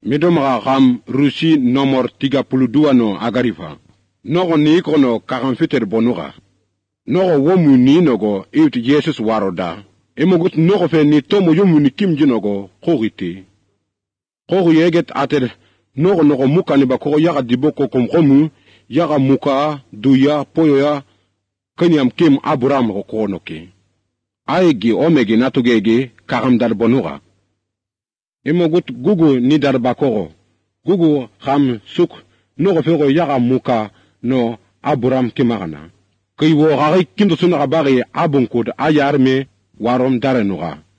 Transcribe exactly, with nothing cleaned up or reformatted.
Midomra ram rusi nomor tiga puluh dua no agarifa. Nogo ni kono karamfiter bonura. Nogo womu ni nogo iut Jesus waroda. Emogut nogo fe ni tomo yomu ni kimji nogo kogite. Kogu yeget ater nogo nogo muka ni bakoro yaga diboko komkomu yaga muka duya poyoya kanyam kim Abraham ko konoke. Aegi omegi natugege karamdar bonura. Emogut gugu ni dar bakoro. Gugu ham suk nogo fego yaga muka no Abraham kimagana. Kay wo gari kindo suna bari abunkud ayarme warom darenuga.